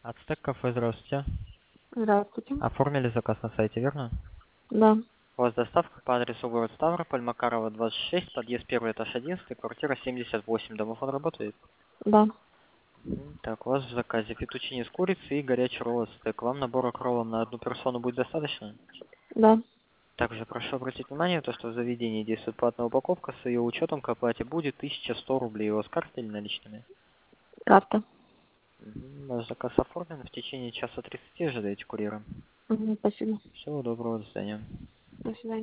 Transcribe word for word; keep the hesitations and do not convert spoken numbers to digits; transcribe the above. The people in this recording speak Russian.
Ацтек кафе, здравствуйте. Здравствуйте. Оформили заказ на сайте, верно? Да, У вас доставка по адресу город Ставрополь, Макарова, двадцать шесть, подъезд первый, этаж одиннадцать, квартира семьдесят восемь. Домофон работает? да, Мгм. Так, у вас в заказе фетучини с курицей и горячий ролл ацтек. Вам набора роллов на одну персону будет достаточно? да. Также прошу обратить внимание, то, что в заведении действует платная упаковка, с ее учетом к оплате будет тысяча сто рублей. У вас карты или наличными? Карта. Мгм. Ваш заказ оформлен, в течение часа тридцати ожидаете курьера. Мгм, спасибо. Всего доброго, до свидания. До свидания.